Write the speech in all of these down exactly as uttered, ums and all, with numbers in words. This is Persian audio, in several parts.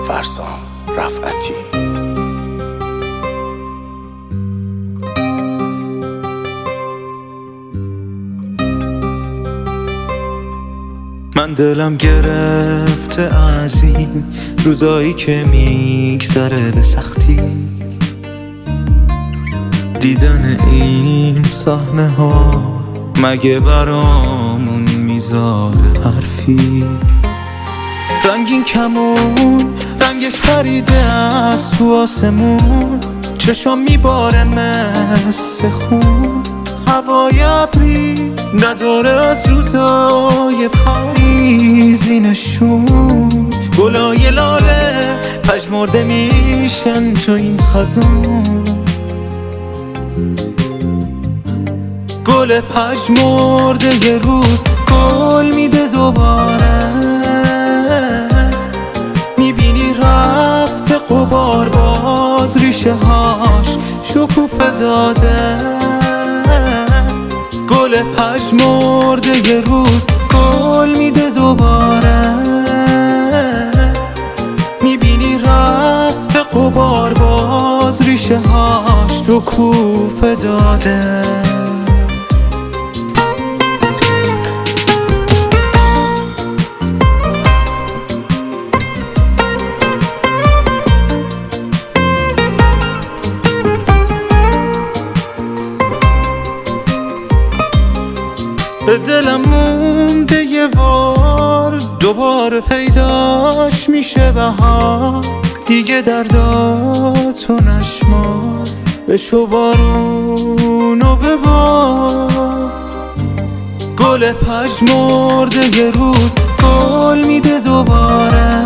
فرسان رفعتی. من دلم گرفته از این روزایی که میگذره به سختی، دیدن این صحنه ها مگه برامون میذاره حرفی؟ رنگین کمون رنگش پریده از تو آسمون، چشم میباره مثل خون، هوای ابری نداره از روزای پاییزی نشون، گلای لاله پژمرده میشن تو این خزون، گل پژمرده یه روز گل میده دوباره، میبینی رفته غبار باز ریشه هاش شکوفه داده، گل پژمرده یه روز گل میده دوباره، میبینی رفته غبار باز ریشه هاش شکوفه داده. به دلم مونده یه بار دوباره پیداش میشه بهار، دیگه درداتو نشمار بشو بارونو ببار، گل پژمرده یه روز گل میده دوباره،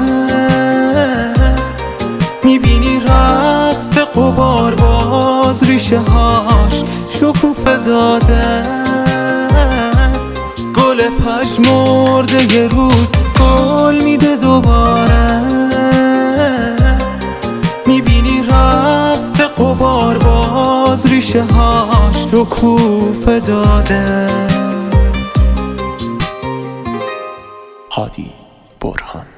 میبینی رفته غبار باز ریشه هاش شکوفه داده، گل پژمرده یه روز گل میده دوباره، میبینی رفته غبار باز ریشه هاش شکوفه داده. هادی برهان.